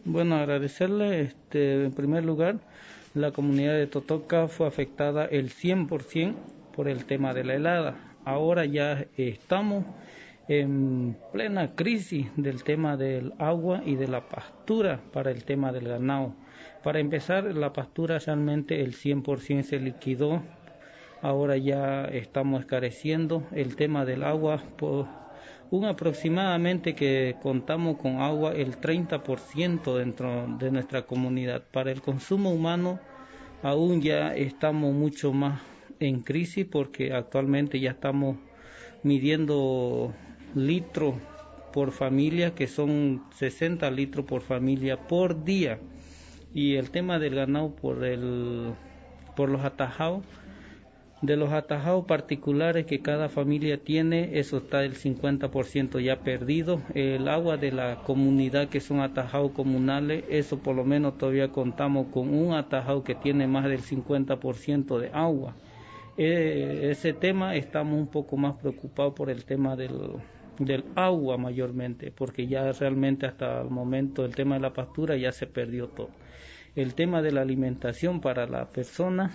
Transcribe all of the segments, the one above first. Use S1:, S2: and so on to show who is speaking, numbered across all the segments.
S1: Bueno, agradecerle, en primer lugar, la comunidad de Totoca fue afectada el 100% por el tema de la helada. Ahora ya estamos en plena crisis del tema del agua y de la pastura para el tema del ganado. Para empezar, la pastura realmente el 100% se liquidó. Ahora ya estamos careciendo el tema del agua por un aproximadamente que contamos con agua el 30% dentro de nuestra comunidad. Para el consumo humano aún ya estamos mucho más en crisis porque actualmente ya estamos midiendo litros por familia, que son 60 litros por familia por día. Y el tema del ganado por los atajados, de los atajados particulares que cada familia tiene, eso está el 50% ya perdido. El agua de la comunidad, que son atajados comunales, eso por lo menos todavía contamos con un atajado que tiene más del 50% de agua. Ese tema estamos un poco más preocupados por el tema del agua mayormente, porque ya realmente hasta el momento el tema de la pastura ya se perdió todo. El tema de la alimentación para la persona,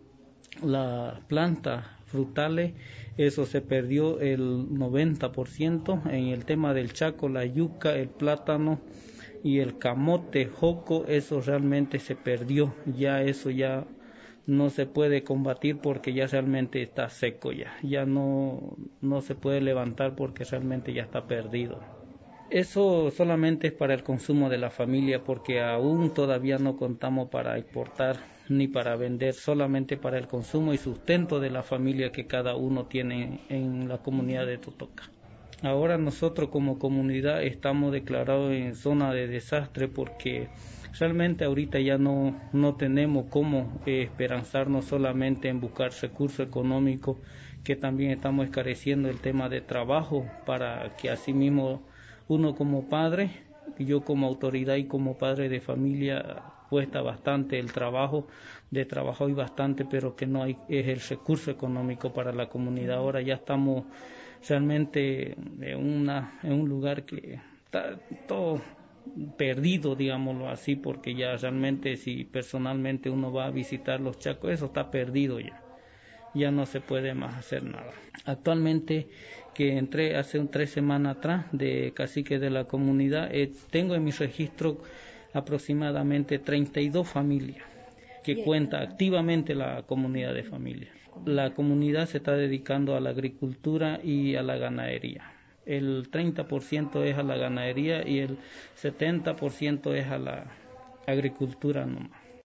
S1: las plantas frutales, eso se perdió el 90%. En el tema del Chaco, la yuca, el plátano y el camote, joco, eso realmente se perdió. Ya eso ya no se puede combatir porque ya realmente está seco, ya no se puede levantar porque realmente ya está perdido. Eso solamente es para el consumo de la familia, porque aún todavía no contamos para exportar ni para vender, solamente para el consumo y sustento de la familia que cada uno tiene en la comunidad de Totoca. Ahora nosotros como comunidad estamos declarados en zona de desastre porque realmente ahorita ya no tenemos cómo esperanzarnos solamente en buscar recursos económicos, que también estamos escareciendo el tema de trabajo para que asimismo uno como padre, yo como autoridad y como padre de familia, cuesta bastante el trabajo, de trabajo hay bastante, pero que no hay es el recurso económico para la comunidad. Ahora ya estamos realmente en un lugar que está todo perdido, digámoslo así, porque ya realmente si personalmente uno va a visitar los Chacos, eso está perdido ya no se puede más hacer nada. Actualmente, que entré hace 3 semanas atrás de cacique de la comunidad, tengo en mi registro aproximadamente 32 familias que cuenta activamente la comunidad de familias. La comunidad se está dedicando a la agricultura y a la ganadería. El 30% es a la ganadería y el 70% es a la agricultura nomás.